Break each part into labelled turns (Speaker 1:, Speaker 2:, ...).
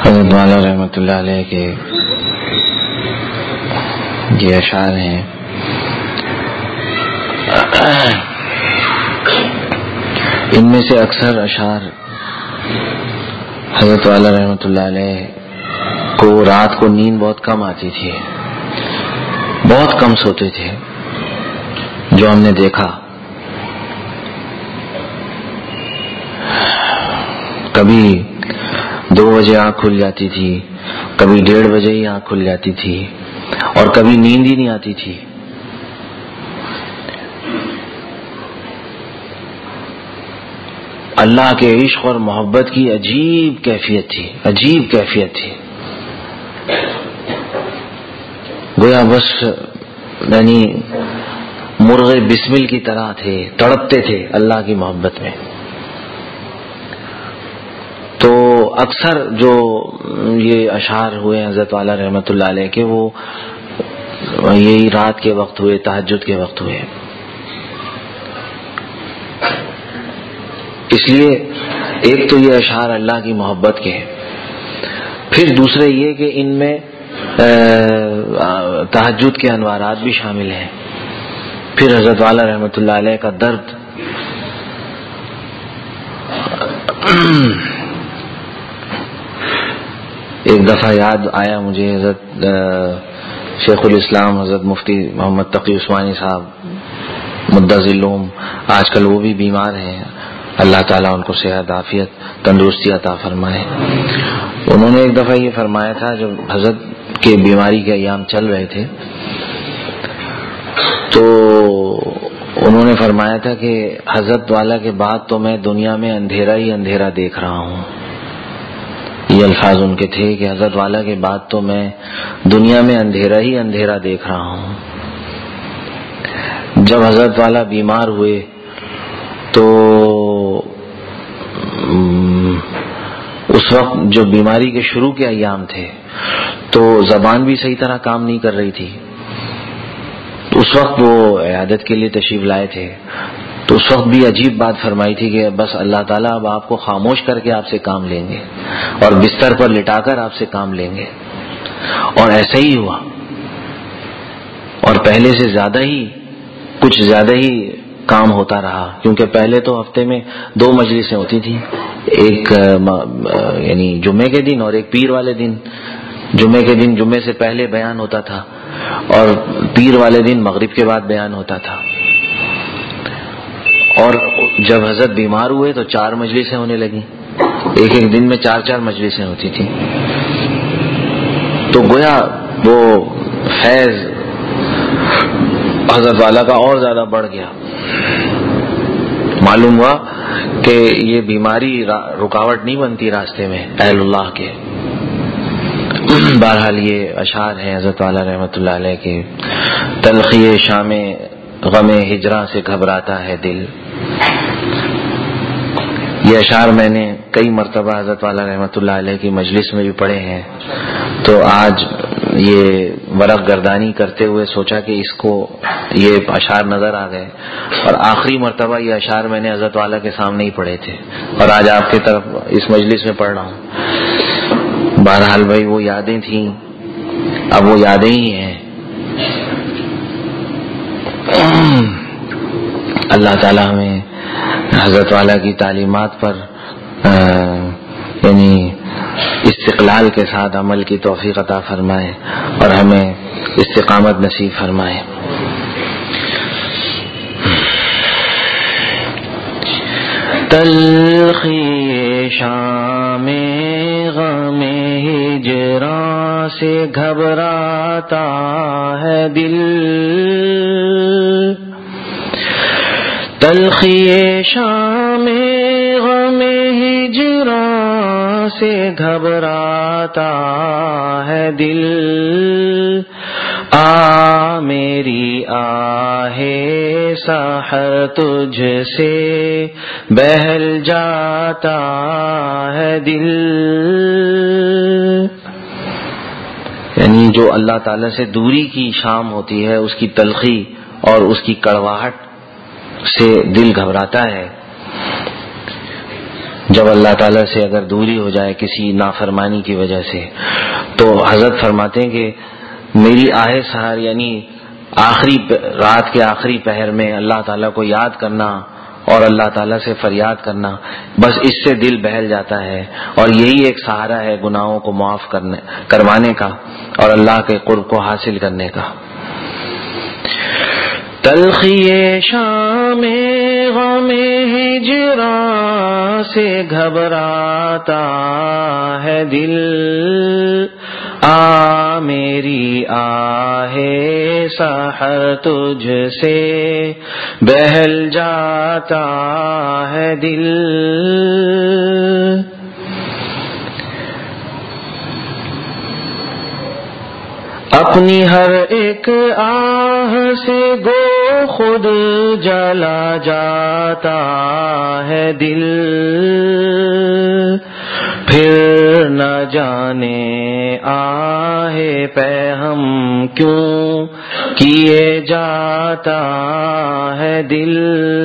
Speaker 1: حضرت والا رحمۃ اللہ علیہ کے یہ اشعار ہیں. ان میں سے اکثر اشعار حضرت والا رحمۃ اللہ علیہ کو رات کو نیند بہت کم آتی تھی، بہت کم سوتے تھے. جو ہم نے دیکھا کبھی 2 بجے آنکھ کھل جاتی تھی، کبھی 1:30 بجے ہی آنکھ کھل جاتی تھی، اور کبھی نیند ہی نہیں آتی تھی. اللہ کے عشق اور محبت کی عجیب کیفیت تھی، عجیب کیفیت تھی. گویا بس یعنی مرغ بسمل کی طرح تھے، تڑپتے تھے اللہ کی محبت میں. تو اکثر جو یہ اشعار ہوئے حضرت والا رحمۃ اللہ علیہ کے، وہ یہی رات کے وقت ہوئے، تہجد کے وقت ہوئے. اس لیے ایک تو یہ اشعار اللہ کی محبت کے، پھر دوسرے یہ کہ ان میں تہجد کے انوارات بھی شامل ہیں. پھر حضرت والا رحمۃ اللہ علیہ کا درد، ایک دفعہ یاد آیا مجھے حضرت شیخ الاسلام حضرت مفتی محمد تقی عثمانی صاحب مدظلہم، آج کل وہ بھی بیمار ہیں، اللہ تعالیٰ ان کو صحت عافیت تندرستی عطا فرمائے. انہوں نے ایک دفعہ یہ فرمایا تھا، جب حضرت کے بیماری کے ایام چل رہے تھے تو انہوں نے فرمایا تھا کہ حضرت والا کے بعد تو میں دنیا میں اندھیرا ہی اندھیرا دیکھ رہا ہوں. یہ الفاظ ان کے تھے کہ حضرت والا کے بعد تو میں دنیا میں اندھیرا ہی اندھیرا دیکھ رہا ہوں. جب حضرت والا بیمار ہوئے تو اس وقت جو بیماری کے شروع کے ایام تھے تو زبان بھی صحیح طرح کام نہیں کر رہی تھی. اس وقت وہ عیادت کے لیے تشریف لائے تھے تو اس وقت بھی عجیب بات فرمائی تھی کہ بس اللہ تعالیٰ اب آپ کو خاموش کر کے آپ سے کام لیں گے اور بستر پر لٹا کر آپ سے کام لیں گے. اور ایسا ہی ہوا، اور پہلے سے کچھ زیادہ ہی کام ہوتا رہا، کیونکہ پہلے تو ہفتے میں 2 مجلسیں ہوتی تھی، ایک یعنی جمعے کے دن اور ایک پیر والے دن. جمعے کے دن جمعے سے پہلے بیان ہوتا تھا اور پیر والے دن مغرب کے بعد بیان ہوتا تھا. اور جب حضرت بیمار ہوئے تو 4 مجلسیں ہونے لگیں، ایک دن میں 4 مجلسیں ہوتی تھیں. تو گویا وہ فیض حضرت والا کا اور زیادہ بڑھ گیا. معلوم ہوا کہ یہ بیماری رکاوٹ نہیں بنتی راستے میں اہل اللہ کے. بہرحال یہ اشعار ہیں حضرت والا رحمۃ اللہ علیہ کے. تلخی شام غم ہجراں سے گھبراتا ہے دل. یہ اشعار میں نے کئی مرتبہ حضرت والا رحمۃ اللہ علیہ کی مجلس میں بھی پڑھے ہیں. تو آج یہ ورق گردانی کرتے ہوئے سوچا کہ اس کو یہ اشعار نظر آ گئے، اور آخری مرتبہ یہ اشعار میں نے حضرت والا کے سامنے ہی پڑھے تھے اور آج آپ کی طرف اس مجلس میں پڑھ رہا ہوں. بہرحال بھائی وہ یادیں تھیں، اب وہ یادیں ہی ہیں. اللہ تعالیٰ ہمیں حضرت والا کی تعلیمات پر یعنی استقلال کے ساتھ عمل کی توفیق عطا فرمائے اور ہمیں استقامت نصیب فرمائے. تلخی شام غم ہجراں سے گھبراتا ہے دل. تلخی شام غم ہجراں سے گھبراتا ہے دل. آ میری آہ سحر تجھ سے بہل جاتا ہے دل. یعنی جو اللہ تعالیٰ سے دوری کی شام ہوتی ہے، اس کی تلخی اور اس کی کڑواہٹ سے دل گھبراتا ہے. جب اللہ تعالیٰ سے اگر دوری ہو جائے کسی نافرمانی کی وجہ سے، تو حضرت فرماتے ہیں کہ میری آہ سحر یعنی آخری رات کے آخری پہر میں اللہ تعالیٰ کو یاد کرنا اور اللہ تعالیٰ سے فریاد کرنا، بس اس سے دل بہل جاتا ہے، اور یہی ایک سہارا ہے گناہوں کو معاف کروانے کا اور اللہ کے قرب کو حاصل کرنے کا۔ تلخی شام غم ہجراں سے گھبراتا ہے دل، آ میری آہ سحر تجھ سے بہل جاتا ہے دل۔ اپنی ہر ایک آہ سے گو خود جلا جاتا ہے دل، پھر نہ جانے آہ پہ ہم کیوں کیے جاتا ہے دل۔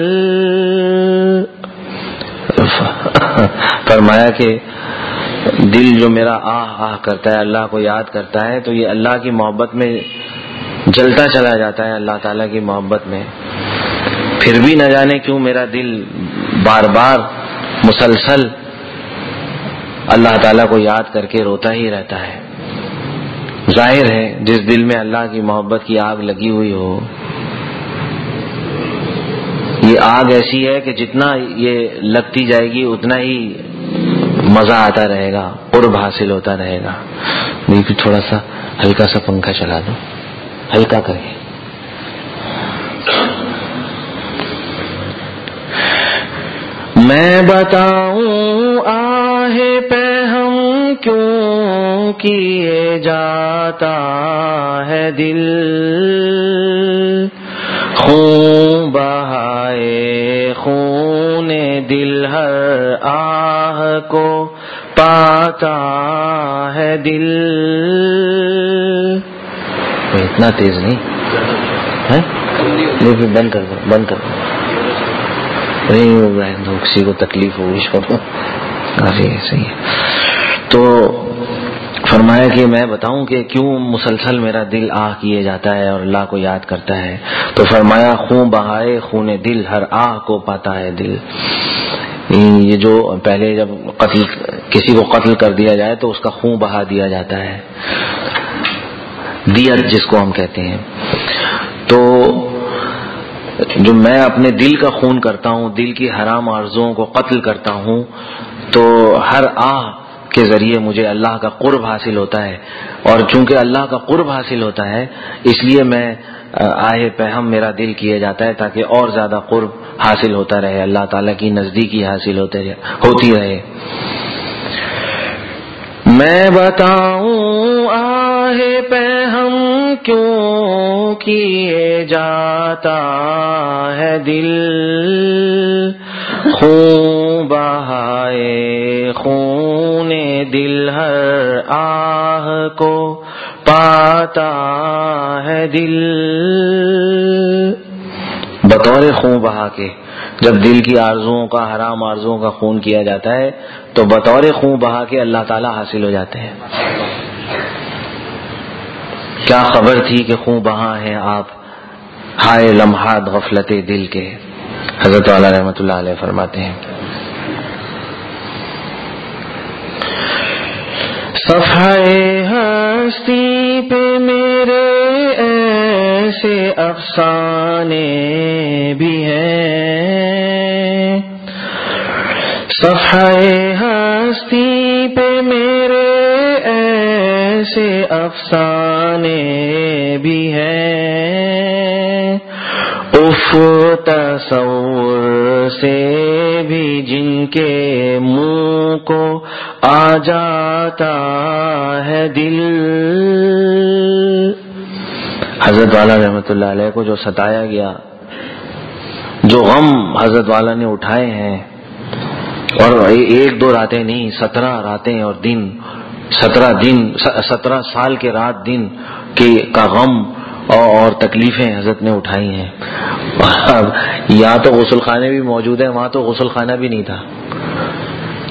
Speaker 1: فرمایا کہ دل جو میرا آہ آہ کرتا ہے، اللہ کو یاد کرتا ہے، تو یہ اللہ کی محبت میں جلتا چلا جاتا ہے، اللہ تعالیٰ کی محبت میں، پھر بھی نہ جانے کیوں میرا دل بار بار مسلسل اللہ تعالیٰ کو یاد کر کے روتا ہی رہتا ہے۔ ظاہر ہے جس دل میں اللہ کی محبت کی آگ لگی ہوئی ہو، یہ آگ ایسی ہے کہ جتنا یہ لگتی جائے گی اتنا ہی مزہ آتا رہے گا، قرب حاصل ہوتا رہے گا۔ دیکھو تھوڑا سا ہلکا سا پنکھا چلا دو، ہلکا کر کے۔ میں بتاؤں آہ پہ ہم کیوں کیے جاتا ہے دل، خون بہائے خون دل ہر آہ کو پاتا ہے دل۔ اتنا تیز نہیں ہے، بند کر دو، بند کر دو، نہیں کسی کو تکلیف ہوگی، چھوڑو، کافی صحیح ہے۔ تو فرمایا کہ میں بتاؤں کہ کیوں مسلسل میرا دل آہ کیے جاتا ہے اور اللہ کو یاد کرتا ہے، تو فرمایا خون بہائے خون دل ہر آہ کو پاتا ہے دل۔ یہ جو پہلے جب کسی کو قتل کر دیا جائے تو اس کا خون بہا دیا جاتا ہے، دیت جس کو ہم کہتے ہیں۔ تو جو میں اپنے دل کا خون کرتا ہوں، دل کی حرام آرزوؤں کو قتل کرتا ہوں، تو ہر آہ کے ذریعے مجھے اللہ کا قرب حاصل ہوتا ہے، اور چونکہ اللہ کا قرب حاصل ہوتا ہے اس لیے میں آہ پہم میرا دل کیے جاتا ہے تاکہ اور زیادہ قرب حاصل ہوتا رہے، اللہ تعالیٰ کی نزدیکی حاصل ہوتی رہے۔ میں بتاؤں آہ پہم کیوں کیے جاتا ہے دل، خون بہائے خون دل ہر آہ کو پاتا ہے دل۔ بطور خون بہا کے جب دل کی آرزوؤں کا، حرام آرزوؤں کا خون کیا جاتا ہے تو بطور خون بہا کے اللہ تعالیٰ حاصل ہو جاتے ہیں۔ کیا خبر تھی کہ خون بہا ہیں آپ، ہائے لمحات غفلت دل کے، حضرت والا رحمۃ اللہ علیہ فرماتے ہیں۔ صفحۂ ہستی پہ میرے ایسے افسانے بھی ہیں، صفحۂ ہستی پہ میرے ایسے افسانے بھی ہیں، اف تصور سے بھی جن کے منہ کو آ جاتا ہے دل۔ حضرت والا رحمۃ اللہ علیہ کو جو ستایا گیا، جو غم حضرت والا نے اٹھائے ہیں، اور ایک دو راتیں نہیں، 17 راتیں اور دن، 17 سال کے رات دن کا غم اور تکلیفیں حضرت نے اٹھائی ہیں۔ یہاں تو غسل خانے بھی موجود ہیں، وہاں تو غسل خانہ بھی نہیں تھا،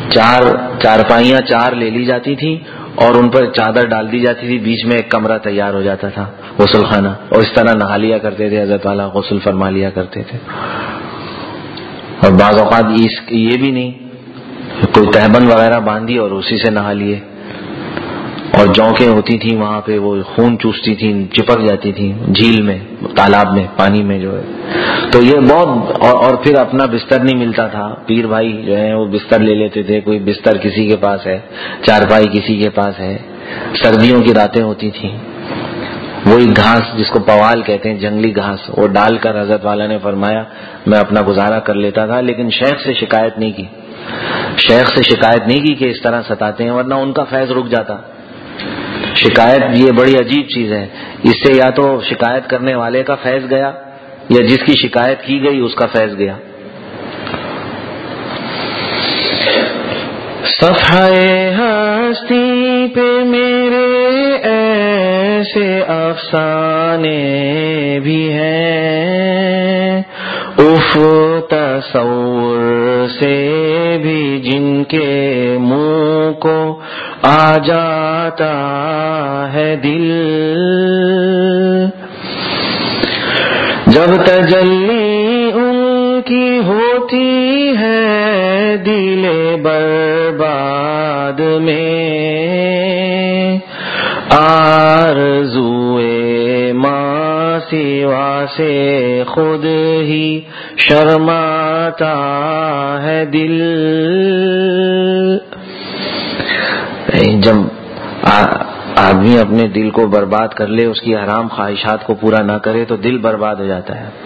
Speaker 1: چارپائیاں 4 لے لی جاتی تھی اور ان پر چادر ڈال دی جاتی تھی، بیچ میں ایک کمرہ تیار ہو جاتا تھا غسل خانہ، اور اس طرح نہا لیا کرتے تھے حضرت والا، غسل فرما لیا کرتے تھے. اور بعض اوقات یہ بھی نہیں، کوئی تہبند وغیرہ باندھی اور اسی سے نہا لیے. اور جونکیں ہوتی تھیں وہاں پہ، وہ خون چوستی تھیں، چپک جاتی تھیں جھیل میں، تالاب میں، پانی میں جو ہے. تو یہ بہت، اور پھر اپنا بستر نہیں ملتا تھا، پیر بھائی جو ہے وہ بستر لے لیتے تھے، کوئی بستر کسی کے پاس ہے، چارپائی کسی کے پاس ہے. سردیوں کی راتیں ہوتی تھیں، وہی گھاس جس کو پوال کہتے ہیں، جنگلی گھاس، وہ ڈال کر حضرت والا نے فرمایا میں اپنا گزارا کر لیتا تھا. لیکن شیخ سے شکایت نہیں کی، شیخ سے شکایت نہیں کی کہ اس طرح ستاتے ہیں، ورنہ ان کا فیض رک جاتا. شکایت یہ بڑی عجیب چیز ہے، اس سے یا تو شکایت کرنے والے کا فیض گیا یا جس کی شکایت کی گئی اس کا فیض گیا. صفحہ ہستی پہ میرے ایسے افسانے بھی ہیں، اف تصور سے بھی جن کے منہ کو آ جاتا ہے دل. جب تجلی ان کی ہوتی ہے دل برباد میں، آرزوئے ماں سوا سے خود ہی شرماتا ہے دل. جب آدمی اپنے دل کو برباد کر لے، اس کی حرام خواہشات کو پورا نہ کرے تو دل برباد ہو جاتا ہے.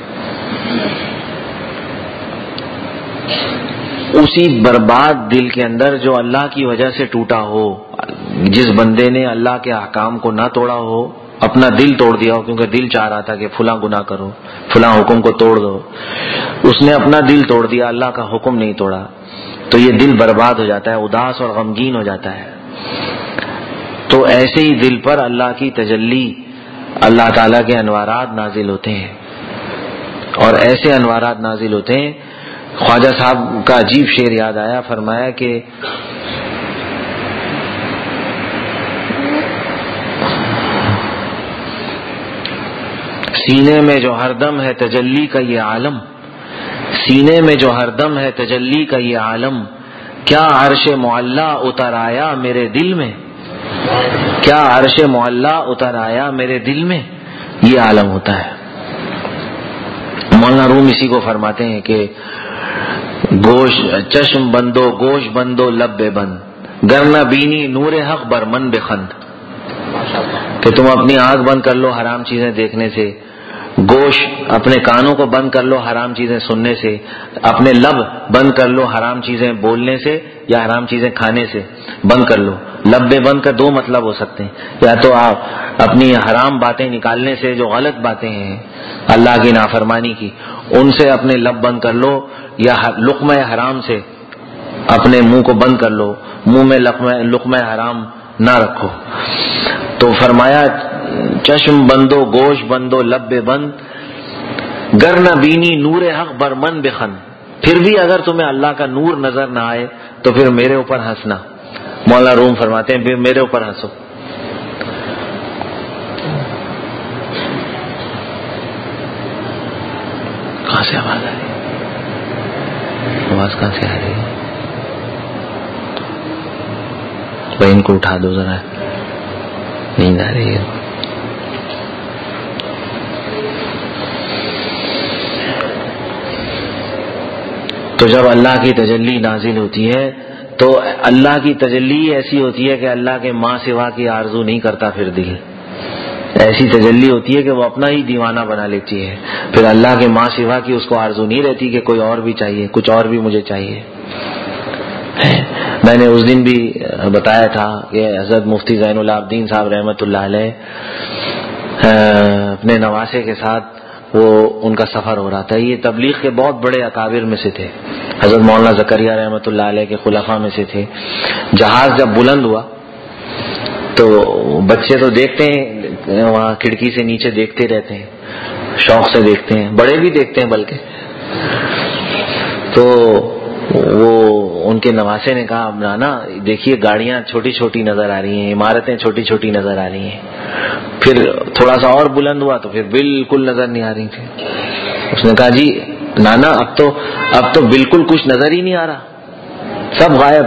Speaker 1: اسی برباد دل کے اندر جو اللہ کی وجہ سے ٹوٹا ہو، جس بندے نے اللہ کے احکام کو نہ توڑا ہو، اپنا دل توڑ دیا ہو کیونکہ دل چاہ رہا تھا کہ فلاں گناہ کرو، فلاں حکم کو توڑ دو، اس نے اپنا دل توڑ دیا، اللہ کا حکم نہیں توڑا، تو یہ دل برباد ہو جاتا ہے، اداس اور غمگین ہو جاتا ہے. تو ایسے ہی دل پر اللہ کی تجلی، اللہ تعالیٰ کے انوارات نازل ہوتے ہیں، اور ایسے انوارات نازل ہوتے ہیں. خواجہ صاحب کا عجیب شعر یاد آیا، فرمایا کہ سینے میں جو ہر دم ہے تجلی کا یہ عالم، سینے میں جو ہر دم ہے تجلی کا یہ عالم، کیا عرش معلا اتر آیا میرے دل میں، کیا عرش معلا اتر آیا میرے دل میں، یہ عالم ہوتا ہے. مولانا روم اسی کو فرماتے ہیں کہ چشم بندو گوش بندو لب بے بند، گر نہ بینی نور حق بر من بے خند. کہ تم اپنی آنکھ بند کر لو حرام چیزیں دیکھنے سے، گوش اپنے کانوں کو بند کر لو حرام چیزیں سننے سے، اپنے لب بند کر لو حرام چیزیں بولنے سے یا حرام چیزیں کھانے سے بند کر لو. لب بے بند کا 2 مطلب ہو سکتے ہیں، یا تو آپ اپنی حرام باتیں نکالنے سے، جو غلط باتیں ہیں اللہ کی نافرمانی کی، ان سے اپنے لب بند کر لو، یا لقمہ حرام سے اپنے منہ کو بند کر لو، منہ میں لقمہ حرام نہ رکھو. تو فرمایا چشم بندو گوش بندو لب بے بند، گر نہ بینی نور حق بر من بے خند. پھر بھی اگر تمہیں اللہ کا نور نظر نہ آئے تو پھر میرے اوپر ہنسنا. مولانا روم فرماتے ہیں میرے اوپر ہنسو. کہاں سے آواز آ رہی ہے؟ آواز کہاں سے آ رہی ہے؟ بھائی ان کو اٹھا دو ذرا، نیند آ رہی ہے. تو جب اللہ کی تجلی نازل ہوتی ہے تو اللہ کی تجلی ایسی ہوتی ہے کہ اللہ کے ماں سوا کی آرزو نہیں کرتا. پھر دل ایسی تجلی ہوتی ہے کہ وہ اپنا ہی دیوانہ بنا لیتی ہے، پھر اللہ کے ماں سوا کی اس کو آرزو نہیں رہتی کہ کوئی اور بھی چاہیے، کچھ اور بھی مجھے چاہیے. میں نے اس دن بھی بتایا تھا کہ حضرت مفتی زین العابدین صاحب رحمۃ اللہ علیہ اپنے نواسے کے ساتھ وہ ان کا سفر ہو رہا تھا. یہ تبلیغ کے بہت بڑے اکابر میں سے تھے، حضرت مولانا زکریا رحمۃ اللہ علیہ کے خلفاء میں سے تھے. جہاز جب بلند ہوا تو بچے تو دیکھتے ہیں، وہاں کھڑکی سے نیچے دیکھتے رہتے ہیں، شوق سے دیکھتے ہیں، بڑے بھی دیکھتے ہیں بلکہ. تو وہ ان کے نواسے نے کہا نانا دیکھیے گاڑیاں چھوٹی چھوٹی نظر آ رہی ہیں، عمارتیں چھوٹی چھوٹی نظر آ رہی ہیں. پھر تھوڑا سا اور بلند ہوا تو پھر بالکل نظر نہیں آ رہی تھی. اس نے کہا جی نانا اب تو بالکل کچھ نظر ہی نہیں آ رہا، سب غائب.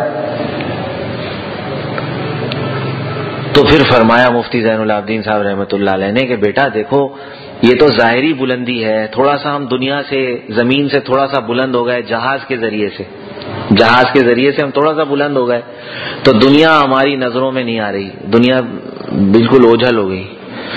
Speaker 1: تو پھر فرمایا مفتی زین العابدین صاحب رحمۃ اللہ علیہ نے کہ بیٹا دیکھو یہ تو ظاہری بلندی ہے، تھوڑا سا ہم دنیا سے زمین سے تھوڑا سا بلند ہو گئے جہاز کے ذریعے سے ہم تھوڑا سا بلند ہو گئے تو دنیا ہماری نظروں میں نہیں آ رہی، دنیا بالکل اوجھل ہو گئی.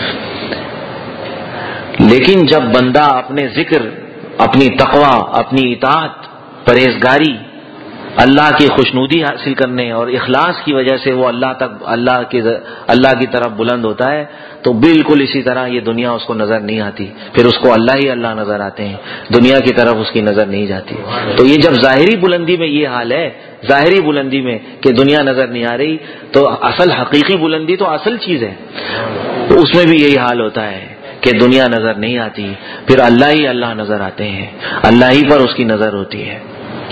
Speaker 1: لیکن جب بندہ اپنے ذکر، اپنی تقوی، اپنی اطاعت، پرہیزگاری، اللہ کی خوشنودی حاصل کرنے اور اخلاص کی وجہ سے وہ اللہ کی طرف بلند ہوتا ہے تو بالکل اسی طرح یہ دنیا اس کو نظر نہیں آتی، پھر اس کو اللہ ہی اللہ نظر آتے ہیں، دنیا کی طرف اس کی نظر نہیں جاتی. تو یہ جب ظاہری بلندی میں یہ حال ہے، ظاہری بلندی میں کہ دنیا نظر نہیں آ رہی، تو اصل حقیقی بلندی تو اصل چیز ہے، تو اس میں بھی یہی حال ہوتا ہے کہ دنیا نظر نہیں آتی، پھر اللہ ہی اللہ نظر آتے ہیں، اللہ ہی پر اس کی نظر ہوتی ہے.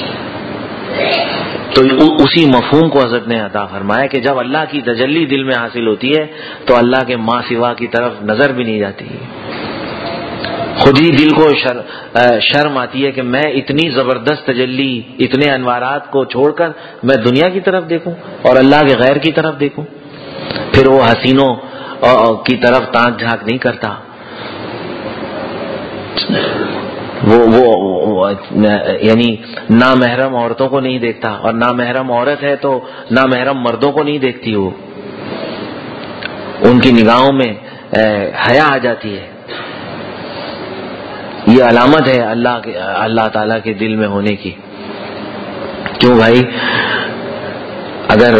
Speaker 1: تو اسی مفہوم کو حضرت نے عطا فرمایا کہ جب اللہ کی تجلی دل میں حاصل ہوتی ہے تو اللہ کے ماں سوا کی طرف نظر بھی نہیں جاتی. خود ہی دل کو شرم آتی ہے کہ میں اتنی زبردست تجلی، اتنے انوارات کو چھوڑ کر میں دنیا کی طرف دیکھوں اور اللہ کے غیر کی طرف دیکھوں. پھر وہ حسینوں کی طرف تانک جھانک نہیں کرتا، وہ یعنی نامحرم عورتوں کو نہیں دیکھتا، اور نامحرم عورت ہے تو نامحرم مردوں کو نہیں دیکھتی، وہ ان کی نگاہوں میں حیا آ جاتی ہے. یہ علامت ہے اللہ تعالیٰ کے دل میں ہونے کی. کیوں بھائی، اگر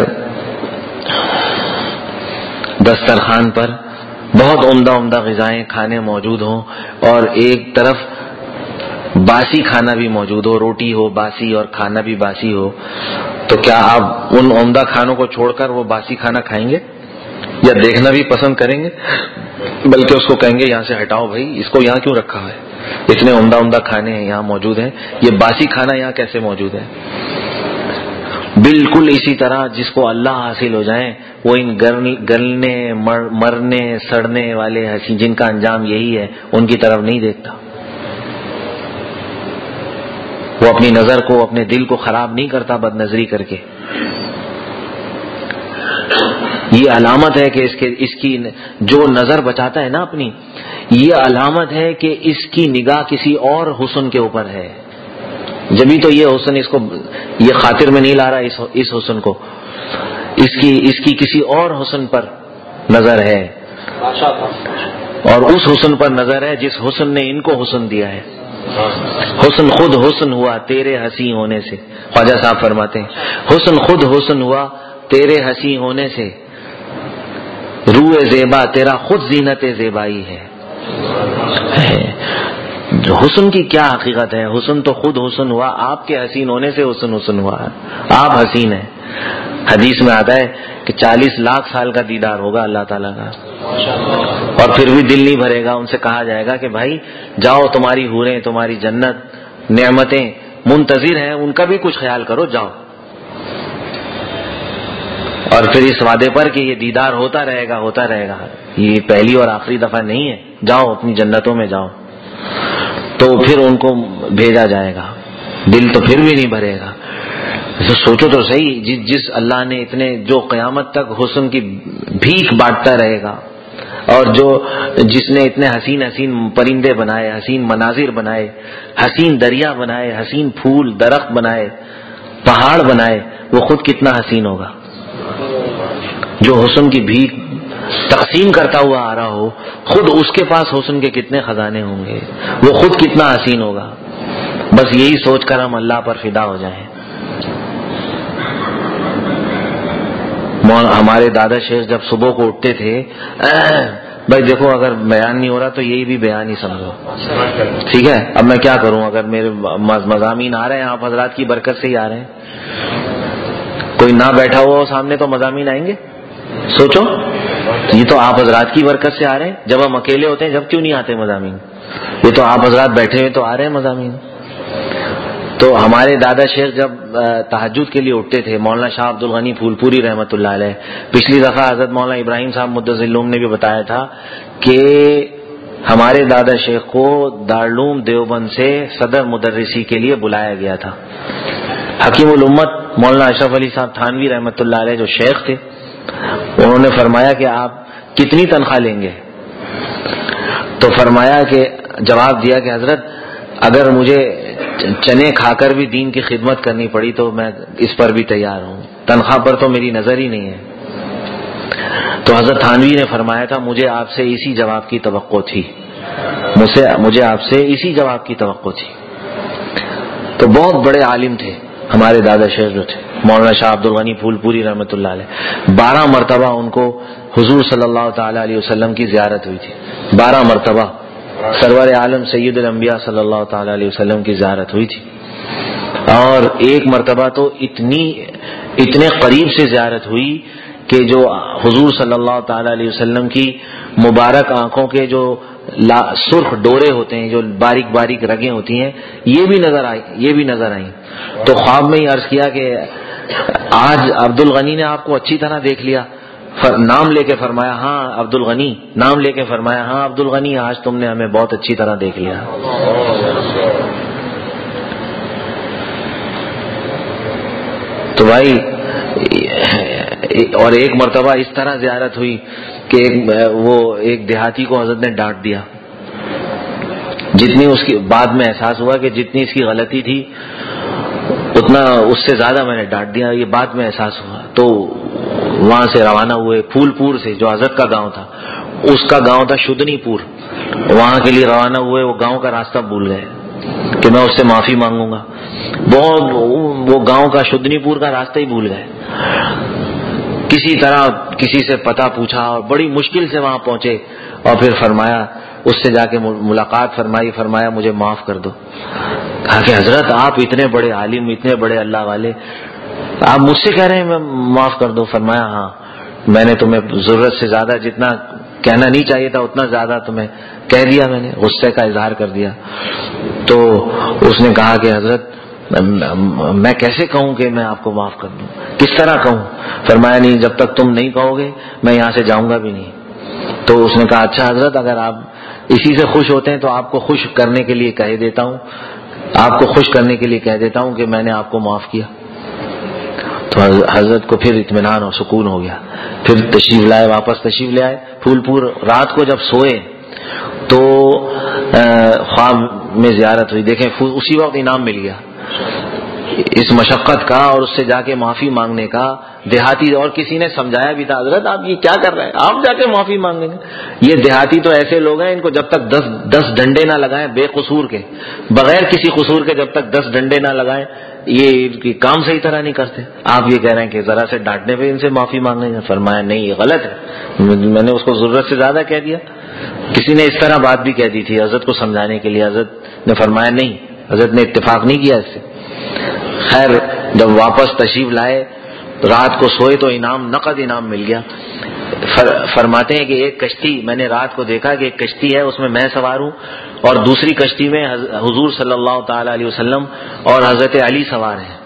Speaker 1: دسترخوان پر بہت عمدہ غذائیں کھانے موجود ہوں اور ایک طرف باسی کھانا بھی موجود ہو، روٹی ہو باسی اور کھانا بھی باسی ہو، تو کیا آپ ان عمدہ کھانوں کو چھوڑ کر وہ باسی کھانا کھائیں گے یا دیکھنا بھی پسند کریں گے؟ بلکہ اس کو کہیں گے یہاں سے ہٹاؤ بھائی، اس کو یہاں کیوں رکھا ہے، اتنے عمدہ کھانے ہیں یہاں موجود ہیں، یہ باسی کھانا یہاں کیسے موجود ہے؟ بالکل اسی طرح جس کو اللہ حاصل ہو جائیں وہ ان گلنے مرنے سڑنے والے حسین جن کا انجام یہی ہے ان کی طرف نہیں دیکھتا. وہ اپنی نظر کو، اپنے دل کو خراب نہیں کرتا بد نظری کر کے. یہ علامت ہے کہ اس کی جو نظر بچاتا ہے نا اپنی، یہ علامت ہے کہ اس کی نگاہ کسی اور حسن کے اوپر ہے. جبھی تو یہ حسن اس کو یہ خاطر میں نہیں لا رہا، اس حسن کو اس کی کسی اور حسن پر نظر ہے، اور اس حسن پر نظر ہے جس حسن نے ان کو حسن دیا ہے. حسن خود حسن ہوا تیرے ہنسی ہونے سے، خواجہ صاحب فرماتے ہیں حسن خود حسن ہوا تیرے ہنسی ہونے سے، روح زیبا تیرا خود زینت زیبائی ہے. حسن کی کیا حقیقت ہے؟ حسن تو خود حسن ہوا، آپ کے حسین ہونے سے حسن ہوا، آپ حسین ہیں. حدیث میں آتا ہے کہ 40 لاکھ سال کا دیدار ہوگا اللہ تعالیٰ کا، اور پھر بھی دل نہیں بھرے گا. ان سے کہا جائے گا کہ بھائی جاؤ، تمہاری حوریں، تمہاری جنت، نعمتیں منتظر ہیں، ان کا بھی کچھ خیال کرو، جاؤ. اور پھر اس وعدے پر کہ یہ دیدار ہوتا رہے گا، یہ پہلی اور آخری دفعہ نہیں ہے، جاؤ اپنی جنتوں میں جاؤ. تو پھر ان کو بھیجا جائے گا، دل تو پھر بھی نہیں بھرے گا. سوچو تو صحیح، جس اللہ نے اتنے جو قیامت تک حسن کی بھیک بانٹتا رہے گا، اور جس نے اتنے حسین پرندے بنائے، حسین مناظر بنائے، حسین دریا بنائے، حسین پھول درخت بنائے، پہاڑ بنائے، وہ خود کتنا حسین ہوگا. جو حسن کی بھیک تقسیم کرتا ہوا آ رہا ہو، خود اس کے پاس حسن کے کتنے خزانے ہوں گے، وہ خود کتنا حسین ہوگا. بس یہی سوچ کر ہم اللہ پر فدا ہو جائیں. ہمارے دادا شیخ جب صبح کو اٹھتے تھے، بھائی دیکھو اگر بیان نہیں ہو رہا تو یہی بھی بیان ہی سمجھو، ٹھیک ہے؟ اب میں کیا کروں، اگر میرے مضامین آ رہے ہیں آپ حضرات کی برکت سے ہی آ رہے ہیں. کوئی نہ بیٹھا ہوا ہو سامنے تو مضامین آئیں گے؟ سوچو، یہ تو آپ حضرات کی برکت سے آ رہے ہیں. جب ہم اکیلے ہوتے ہیں جب کیوں نہیں آتے مضامین؟ یہ تو آپ حضرات بیٹھے ہوئے تو آ رہے ہیں مضامین. تو تو ہمارے دادا شیخ جب تہجد کے لیے اٹھتے تھے، مولانا شاہ عبد الغنی پھول پوری رحمۃ اللہ علیہ، پچھلی دفعہ حضرت مولانا ابراہیم صاحب مدثر العلوم نے بھی بتایا تھا کہ ہمارے دادا شیخ کو دارالعلوم دیوبند سے صدر مدرسی کے لیے بلایا گیا تھا. حکیم الامت مولانا اشرف علی صاحب تھانوی رحمۃ اللہ علیہ جو شیخ تھے، انہوں نے فرمایا کہ آپ کتنی تنخواہ لیں گے؟ تو فرمایا کہ جواب دیا کہ حضرت اگر مجھے چنے کھا کر بھی دین کی خدمت کرنی پڑی تو میں اس پر بھی تیار ہوں، تنخواہ پر تو میری نظر ہی نہیں ہے. تو حضرت تھانوی نے فرمایا تھا مجھے آپ سے اسی جواب کی توقع تھی، مجھے آپ سے اسی جواب کی توقع تھی. تو بہت بڑے عالم تھے ہمارے دادا شیخ جو تھے مولانا شاہ عبد الغنی پھول پوری رحمۃ اللہ علیہ. 12 مرتبہ ان کو حضور صلی اللہ تعالی علیہ وسلم کی زیارت ہوئی تھی. 12 مرتبہ سرور عالم سید الانبیاء صلی اللہ تعالی علیہ وسلم کی زیارت ہوئی تھی. اور ایک مرتبہ تو اتنے قریب سے زیارت ہوئی کہ جو حضور صلی اللہ تعالی علیہ وسلم کی مبارک آنکھوں کے جو سرخ ڈورے ہوتے ہیں، جو باریک باریک رگیں ہوتی ہیں، یہ بھی نظر آئیں. تو خواب میں ہی عرض کیا کہ آج عبد الغنی نے آپ کو اچھی طرح دیکھ لیا. نام لے کے فرمایا ہاں عبد الغنی، نام لے کے فرمایا ہاں عبد الغنی، آج تم نے ہمیں بہت اچھی طرح دیکھ لیا. تو بھائی، اور ایک مرتبہ اس طرح زیارت ہوئی کہ ایک دیہاتی کو حضرت نے ڈانٹ دیا. جتنی اس کی بعد میں احساس ہوا کہ جتنی اس کی غلطی تھی اتنا اس سے زیادہ میں نے ڈانٹ دیا، یہ بعد میں احساس ہوا. تو وہاں سے روانہ ہوئے، پھول پور سے جو حضرت کا گاؤں تھا، اس کا گاؤں تھا شدنی پور، وہاں کے لیے روانہ ہوئے. وہ گاؤں کا راستہ بھول گئے کہ میں اس سے معافی مانگوں گا. وہ گاؤں کا شدنی پور کا راستہ ہی بھول گئے. کسی طرح کسی سے پتہ پوچھا اور بڑی مشکل سے وہاں پہنچے، اور پھر فرمایا، اس سے جا کے ملاقات فرمایا مجھے معاف کر دو. کہا کہ حضرت آپ اتنے بڑے عالم، اتنے بڑے اللہ والے، آپ مجھ سے کہہ رہے ہیں میں معاف کر دو؟ فرمایا ہاں، میں نے تمہیں ضرورت سے زیادہ جتنا کہنا نہیں چاہیے تھا اتنا زیادہ تمہیں کہہ دیا، میں نے غصے کا اظہار کر دیا. تو اس نے کہا کہ حضرت میں کیسے کہوں کہ میں آپ کو معاف کر دوں، کس طرح کہوں؟ فرمایا نہیں، جب تک تم نہیں کہو گے میں یہاں سے جاؤں گا بھی نہیں. تو اس نے کہا اچھا حضرت اگر آپ اسی سے خوش ہوتے ہیں تو آپ کو خوش کرنے کے لیے کہہ دیتا ہوں، کہ میں نے آپ کو معاف کیا. تو حضرت کو پھر اطمینان اور سکون ہو گیا. پھر واپس تشریف لے آئے پھول پور. رات کو جب سوئے تو خواب میں زیارت ہوئی. دیکھیں اسی وقت انعام مل گیا اس مشقت کا اور اس سے جا کے معافی مانگنے کا. دیہاتی اور کسی نے سمجھایا بھی تھا، حضرت آپ یہ کیا کر رہے ہیں، آپ جا کے معافی مانگیں گے. یہ دیہاتی تو ایسے لوگ ہیں، ان کو جب تک 10 ڈنڈے نہ لگائیں بے قصور کے، بغیر کسی قصور کے جب تک 10 ڈنڈے نہ لگائیں یہ کام صحیح طرح نہیں کرتے. آپ یہ کہہ رہے ہیں کہ ذرا سے ڈانٹنے پہ ان سے معافی مانگیں گے. فرمایا نہیں، یہ غلط ہے، میں نے اس کو ضرورت سے زیادہ کہہ دیا. کسی نے اس طرح بات بھی کہہ دی تھی حضرت کو سمجھانے کے لیے. حضرت نے فرمایا نہیں، حضرت نے اتفاق نہیں کیا اس سے. خیر جب واپس تشریف لائے، رات کو سوئے تو نقد انعام مل گیا. فرماتے ہیں کہ ایک کشتی میں نے رات کو دیکھا کہ ایک کشتی ہے، اس میں سوار ہوں، اور دوسری کشتی میں حضور صلی اللہ تعالی علیہ وسلم اور حضرت علی سوار ہیں.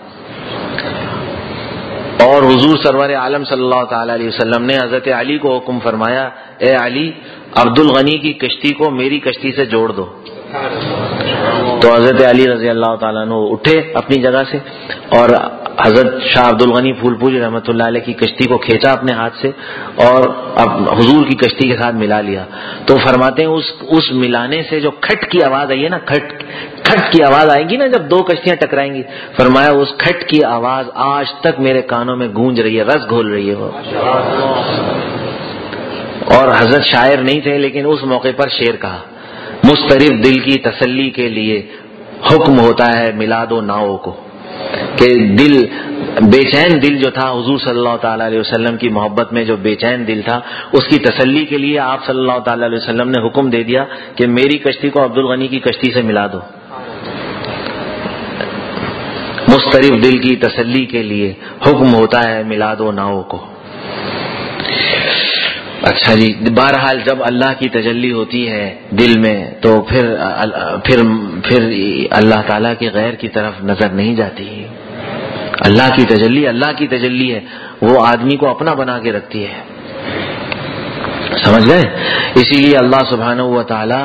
Speaker 1: اور حضور سرور عالم صلی اللہ تعالی علیہ وسلم نے حضرت علی کو حکم فرمایا، اے علی عبد الغنی کی کشتی کو میری کشتی سے جوڑ دو. تو حضرت علی رضی اللہ تعالیٰ عنہ اٹھے اپنی جگہ سے اور حضرت شاہ عبد الغنی پھول پوری رحمۃ اللہ علیہ کی کشتی کو کھینچا اپنے ہاتھ سے اور حضور کی کشتی کے ساتھ ملا لیا. تو فرماتے ہیں اس ملانے سے جو کھٹ کی آواز آئی ہے نا، کھٹ کی آواز آئے گی نا جب دو کشتیاں ٹکرائیں گی، فرمایا اس کھٹ کی آواز آج تک میرے کانوں میں گونج رہی ہے، رس گھول رہی ہے وہ. اور حضرت شاعر نہیں تھے لیکن اس موقع پر شعر کہا، مضطرب دل کی تسلی کے لیے حکم ہوتا ہے میلاد و ناؤ کو. کہ بے چین دل جو تھا حضور صلی اللہ تعالی علیہ وسلم کی محبت میں، جو بے چین دل تھا، اس کی تسلی کے لیے آپ صلی اللہ تعالی علیہ وسلم نے حکم دے دیا کہ میری کشتی کو عبد الغنی کی کشتی سے ملا دو. مضطرب دل کی تسلی کے لیے حکم ہوتا ہے میلاد و ناؤ کو. اچھا جی، بہرحال جب اللہ کی تجلی ہوتی ہے دل میں تو پھر اللہ تعالیٰ کے غیر کی طرف نظر نہیں جاتی. اللہ کی تجلی ہے، وہ آدمی کو اپنا بنا کے رکھتی ہے. سمجھ گئے؟ اسی لیے اللہ سبحانہ و تعالی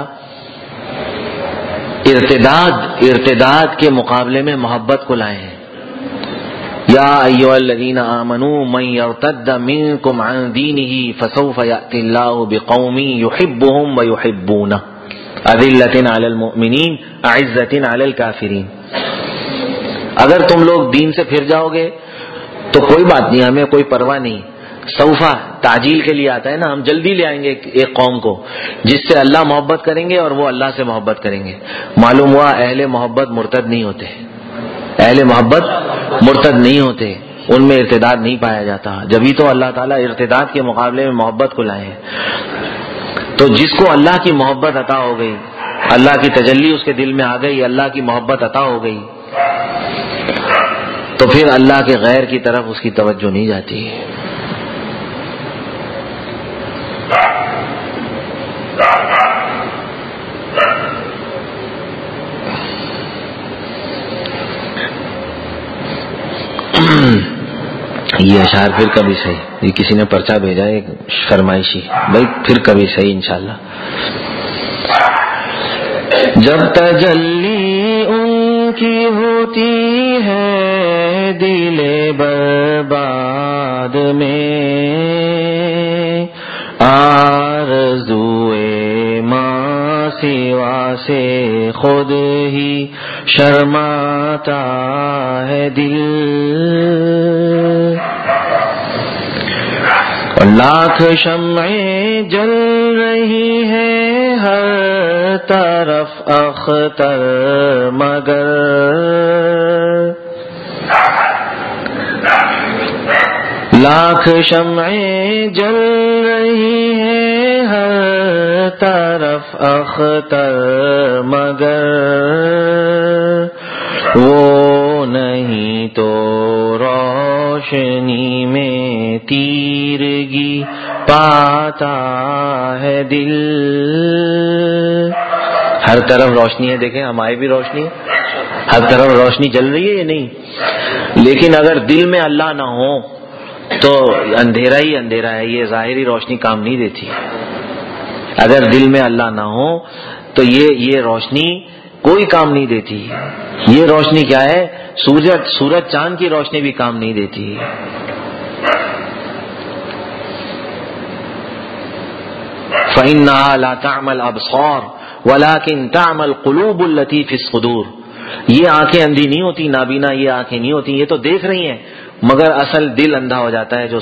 Speaker 1: ارتداد کے مقابلے میں محبت کو لائے ہیں. یا ایھا الذین آمنوا من یرتد منکم عن دینہ فسوف یأتی اللہ بقوم یحبهم ویحبونہ اذلۃ علی المؤمنین اعزۃ علی الکافرین. اگر تم لوگ دین سے پھر جاؤ گے تو کوئی بات نہیں، ہمیں کوئی پرواہ نہیں. سوفا تعجیل کے لیے آتا ہے نا، ہم جلدی لے آئیں گے ایک قوم کو جس سے اللہ محبت کریں گے اور وہ اللہ سے محبت کریں گے. معلوم ہوا اہل محبت مرتد نہیں ہوتے، اہل محبت مرتد نہیں ہوتے، ان میں ارتداد نہیں پایا جاتا. جبھی تو اللہ تعالیٰ ارتداد کے مقابلے میں محبت کو لائے ہیں. تو جس کو اللہ کی محبت عطا ہو گئی، اللہ کی تجلی اس کے دل میں آ گئی، اللہ کی محبت عطا ہو گئی، تو پھر اللہ کے غیر کی طرف اس کی توجہ نہیں جاتی. یہ اشعار پھر کبھی صحیح، یہ کسی نے پرچہ بھیجا ایک فرمائشی، بھائی پھر کبھی صحیح انشاءاللہ. جب تجلی ان کی ہوتی ہے دل برباد میں، آرزوئے ماں سوا سے خود ہی شرماتا ہے دل. لاکھ شمعیں جل رہی ہیں ہر طرف اختر مگر، لاکھ شمعیں جل رہی ہیں ہر طرف اختر مگر، وہ نہیں تو روشنی میں تیرگی پاتا ہے دل. ہر طرف روشنی ہے، دیکھیں ہماری بھی روشنی ہے، ہر طرف روشنی جل رہی ہے یا نہیں؟ لیکن اگر دل میں اللہ نہ ہو تو اندھیرا ہی اندھیرا ہے، یہ ظاہری روشنی کام نہیں دیتی. اگر دل میں اللہ نہ ہو تو یہ روشنی کوئی کام نہیں دیتی. یہ روشنی کیا ہے؟ سورج چاند کی روشنی بھی کام نہیں دیتی. فَإِنَّهَا لَا تَعْمَى الْأَبْصَارُ وَلَكِنْ تَعْمَى الْقُلُوبُ الَّتِي فِي الصُّدُورِ. یہ آنکھیں اندھی نہیں ہوتی، نابینا یہ آنکھیں نہیں ہوتی، یہ تو دیکھ رہی ہیں مگر اصل دل اندھا ہو جاتا ہے. جو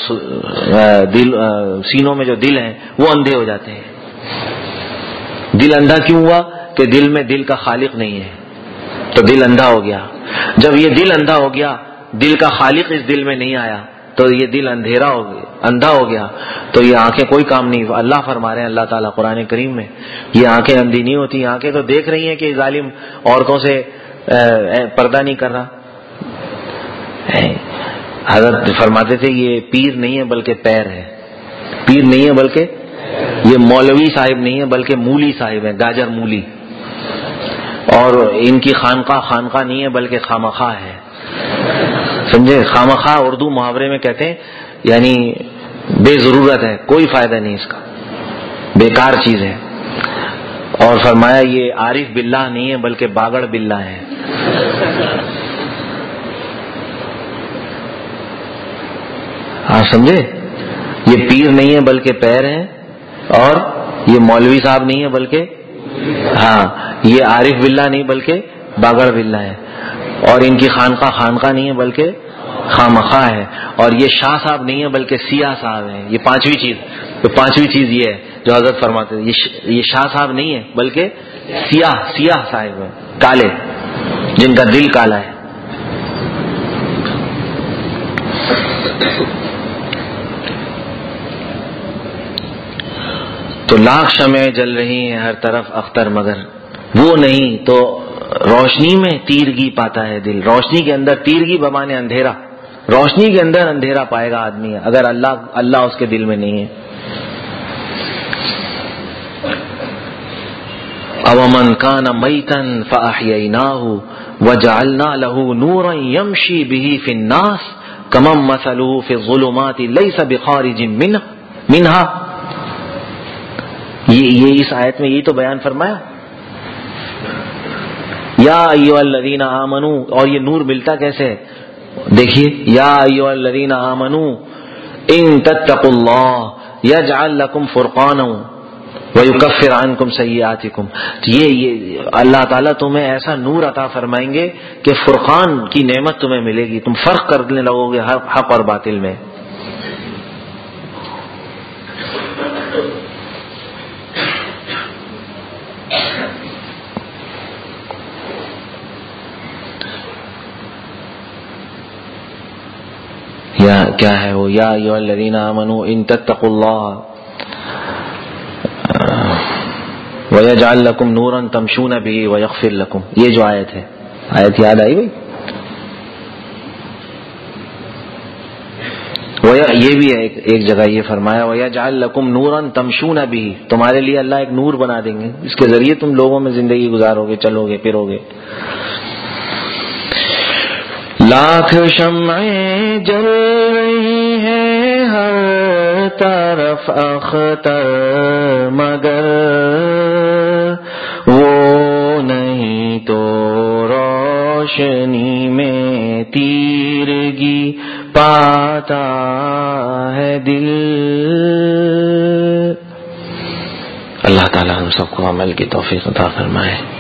Speaker 1: سینوں میں جو دل ہیں وہ اندھے ہو جاتے ہیں. دل اندھا کیوں ہوا؟ کہ دل میں دل کا خالق نہیں ہے تو دل اندھا ہو گیا. جب یہ دل اندھا ہو گیا، دل کا خالق اس دل میں نہیں آیا تو یہ دل اندھیرا ہو گیا، اندھا ہو گیا، تو یہ آنکھیں کوئی کام نہیں. اللہ فرما رہے ہیں اللہ تعالیٰ قرآن کریم میں، یہ آنکھیں اندھی نہیں ہوتی، آنکھیں تو دیکھ رہی ہیں کہ ظالم عورتوں سے پردہ نہیں کر رہا. حضرت فرماتے تھے یہ پیر نہیں ہے بلکہ پیر ہے، پیر نہیں ہے بلکہ یہ مولوی صاحب نہیں ہے بلکہ مولی صاحب ہے، گاجر مولی. اور ان کی خانقاہ نہیں ہے بلکہ خامخواہ ہے. سمجھے؟ خامخواہ اردو محاورے میں کہتے ہیں یعنی بے ضرورت ہے، کوئی فائدہ نہیں اس کا، بیکار چیز ہے. اور فرمایا یہ عارف باللہ نہیں ہے بلکہ باگڑ باللہ ہے. آپ سمجھے؟ یہ پیر نہیں ہے بلکہ پیر ہے، اور یہ مولوی صاحب نہیں ہے بلکہ یہ عارف باللہ نہیں بلکہ باگڑ باللہ ہے. اور ان کی خانقاہ نہیں ہے بلکہ خامخواہ ہے. اور یہ شاہ صاحب نہیں ہے بلکہ سیاہ صاحب ہے. یہ پانچویں چیز یہ ہے جو حضرت فرماتے ہیں، یہ شاہ صاحب نہیں ہے بلکہ سیاہ صاحب ہے، کالے، جن کا دل کالا ہے. تو لاکھ شمعیں جل رہی ہیں ہر طرف اختر مگر، وہ نہیں تو روشنی میں تیرگی پاتا ہے دل. روشنی کے اندر تیرگی بمانے اندھیرا، روشنی کے اندر اندھیرا پائے گا آدمی اگر اللہ اس کے دل میں نہیں ہے. اومن کان میتا فاحییناہ وجعلنا له نورا یمشی بہ فی الناس کمن مثلہ فی الظلمات لیس بخارج منہا. یہ اس آیت میں یہی تو بیان فرمایا، یا ایھا الذین آمنو. اور یہ نور ملتا کیسے؟ دیکھیے، یا ایھا الذین آمنو ان تتقوا اللہ یجعل لکم فرقانا وَيُكَفِّرْ عَنْكُمْ سَيِّئَاتِكُمْ. یہ اللہ تعالیٰ تمہیں ایسا نور عطا فرمائیں گے کہ فرقان کی نعمت تمہیں ملے گی، تم فرق کرنے لگو گے حق اور باطل میں. یا کیا ہے وہ، یا ایھا الذین آمنوا ان تتقوا اللہ وَيَجْعَلْ لَكُمْ نُورًا تَمْشُونَ بِهِ وَيَغْفِرْ لَكُمْ. یہ جو آیت ہے، آیت یاد آئی بھائی؟ یہ بھی ہے ایک جگہ یہ فرمایا وَيَجْعَلْ لَكُمْ نُورًا تَمْشُونَ بِهِ، تمہارے لیے اللہ ایک نور بنا دیں گے، اس کے ذریعے تم لوگوں میں زندگی گزارو گے، چلو گے، پھرو گے. لاکھ شمعیں جل رہی ہیں ہر طرف اختر، مگر وہ نہیں تو روشنی میں تیرگی پاتا ہے دل. اللہ تعالیٰ ہم سب کو عمل کی توفیق عطا فرمائے.